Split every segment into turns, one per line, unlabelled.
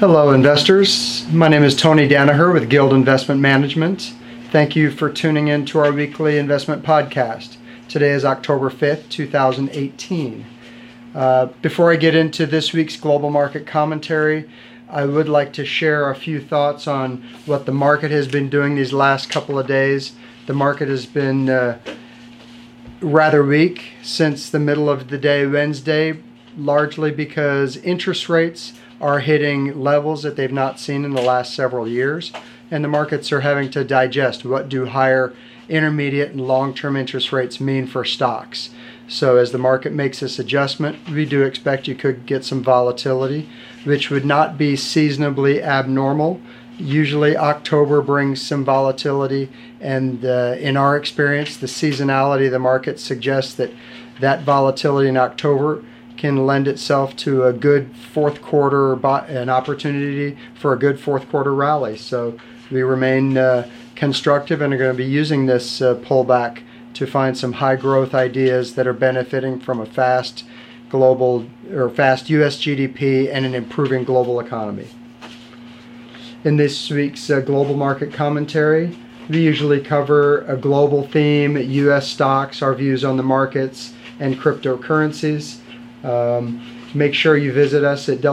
Hello investors, my name is Tony Danaher with Guild Investment Management. Thank you for tuning in to our weekly investment podcast. Today is October 5th, 2018. Before I get into this week's global market commentary, I would like to share a few thoughts on what the market has been doing these last couple of days. The market has been rather weak since the middle of the day Wednesday, largely because interest rates are hitting levels that they've not seen in the last several years, and the markets are having to digest what do higher intermediate and long-term interest rates mean for stocks. So as the market makes this adjustment, we do expect you could get some volatility, which would not be seasonably abnormal. Usually October brings some volatility, and in our experience, the seasonality of the market suggests that volatility in October can lend itself to a good fourth quarter, an opportunity for a good fourth quarter rally. So we remain constructive and are going to be using this pullback to find some high growth ideas that are benefiting from a fast global or fast US GDP and an improving global economy. In this week's global market commentary, we usually cover a global theme, US stocks, our views on the markets, and cryptocurrencies. Make sure you visit us at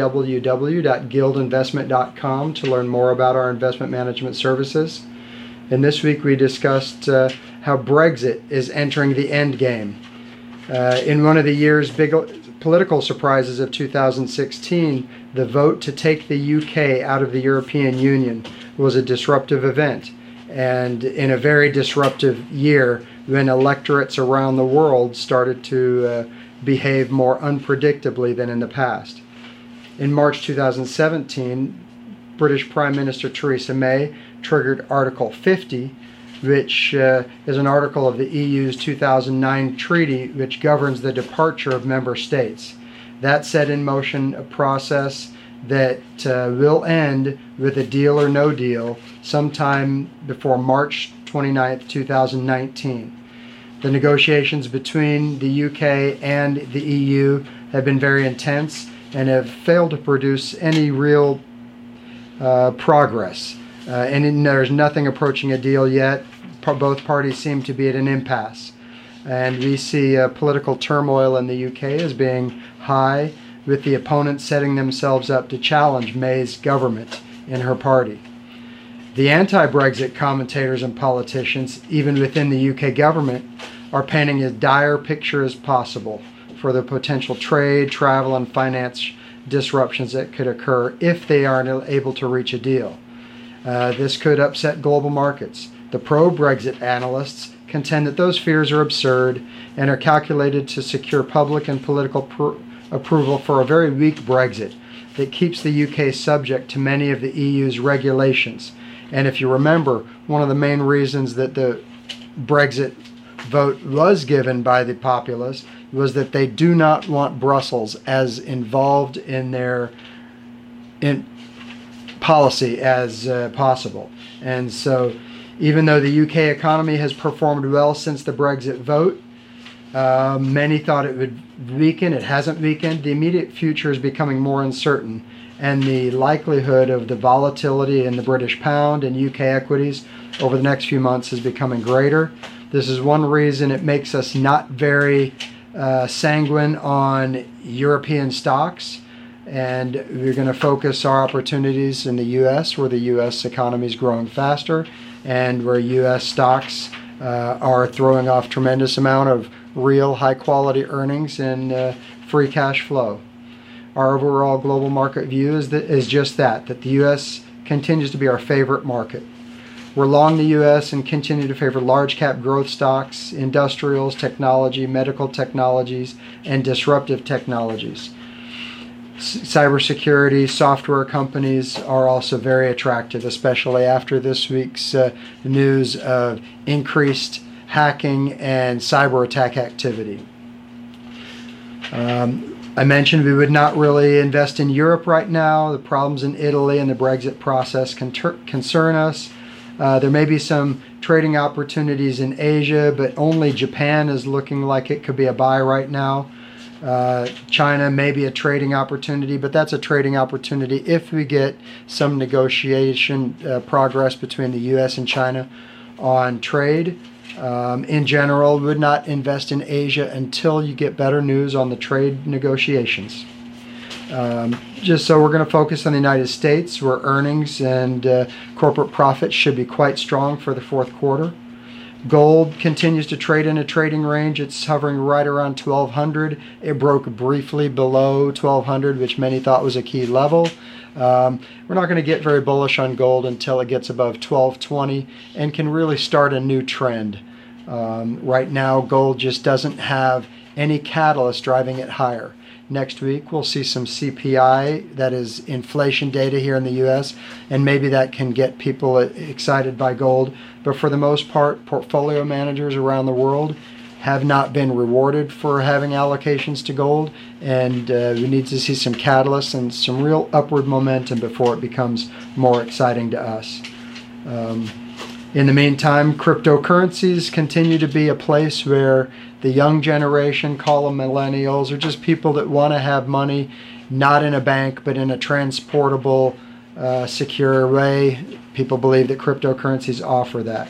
www.guildinvestment.com to learn more about our investment management services. And this week we discussed how Brexit is entering the end game. In one of the year's big political surprises of 2016, the vote to take the UK out of the European Union was a disruptive event. And in a very disruptive year, when electorates around the world started to behave more unpredictably than in the past. In March 2017, British Prime Minister Theresa May triggered Article 50, which is an article of the EU's 2009 treaty which governs the departure of member states. That set in motion a process that will end with a deal or no deal sometime before March 29, 2019. The negotiations between the UK and the EU have been very intense and have failed to produce any real progress. And there's nothing approaching a deal yet. Both parties seem to be at an impasse. And we see political turmoil in the UK as being high, with the opponents setting themselves up to challenge May's government in her party. The anti-Brexit commentators and politicians, even within the UK government, are painting as dire a picture as possible for the potential trade, travel, and finance disruptions that could occur if they aren't able to reach a deal. This could upset global markets. The pro-Brexit analysts contend that those fears are absurd and are calculated to secure public and political approval for a very weak Brexit that keeps the UK subject to many of the EU's regulations. And if you remember, one of the main reasons that the Brexit vote was given by the populace was that they do not want Brussels as involved in their policy as possible. And so even though the UK economy has performed well since the Brexit vote, many thought it would weaken. It hasn't weakened. The immediate future is becoming more uncertain, and the likelihood of the volatility in the British pound and UK equities over the next few months is becoming greater. This is one reason it makes us not very sanguine on European stocks, and we're going to focus our opportunities in the U.S., where the U.S. economy is growing faster and where U.S. stocks are throwing off tremendous amount of real high-quality earnings and free cash flow. Our overall global market view is just that the U.S. continues to be our favorite market. We're long the U.S. and continue to favor large-cap growth stocks, industrials, technology, medical technologies, and disruptive technologies. Cybersecurity, software companies are also very attractive, especially after this week's news of increased hacking and cyber attack activity. I mentioned we would not really invest in Europe right now. The problems in Italy and the Brexit process concern us. There may be some trading opportunities in Asia, but only Japan is looking like it could be a buy right now. China may be a trading opportunity, but that's a trading opportunity if we get some negotiation progress between the U.S. and China on trade. In general, would not invest in Asia until you get better news on the trade negotiations. Just so we're going to focus on the United States, where earnings and corporate profits should be quite strong for the fourth quarter. Gold continues to trade in a trading range. It's hovering right around 1,200. It broke briefly below 1,200, which many thought was a key level. We're not going to get very bullish on gold until it gets above 1,220 and can really start a new trend. Right now, gold just doesn't have any catalyst driving it higher. Next week, we'll see some CPI, that is inflation data here in the U.S., and maybe that can get people excited by gold. But for the most part, portfolio managers around the world have not been rewarded for having allocations to gold, and we need to see some catalysts and some real upward momentum before it becomes more exciting to us. In the meantime, cryptocurrencies continue to be a place where the young generation, call them millennials, or just people that want to have money not in a bank but in a transportable, secure way. People believe that cryptocurrencies offer that.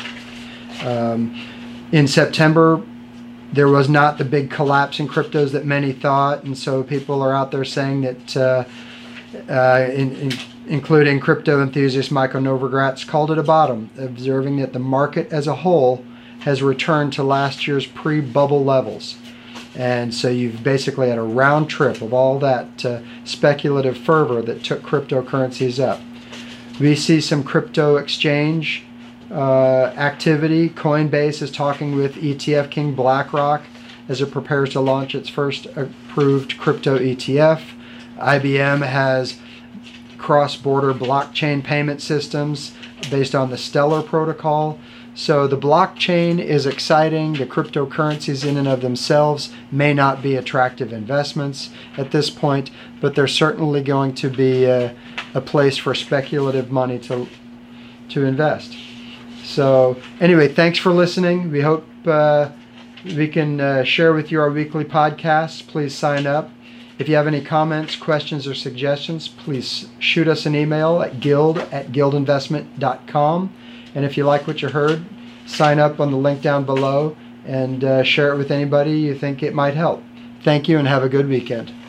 In September, there was not the big collapse in cryptos that many thought, and so people are out there saying that, including crypto enthusiast Michael Novogratz, called it a bottom, observing that the market as a whole has returned to last year's pre-bubble levels. And so you've basically had a round trip of all that speculative fervor that took cryptocurrencies up. We see some crypto exchange activity. Coinbase is talking with ETF king BlackRock as it prepares to launch its first approved crypto ETF. IBM has cross-border blockchain payment systems based on the Stellar protocol. So the blockchain is exciting. The cryptocurrencies in and of themselves may not be attractive investments at this point, but they're certainly going to be a place for speculative money to invest. So anyway, thanks for listening. We hope we can share with you our weekly podcasts. Please sign up. If you have any comments, questions, or suggestions, please shoot us an email at guild@guildinvestment.com. And if you like what you heard, sign up on the link down below and share it with anybody you think it might help. Thank you and have a good weekend.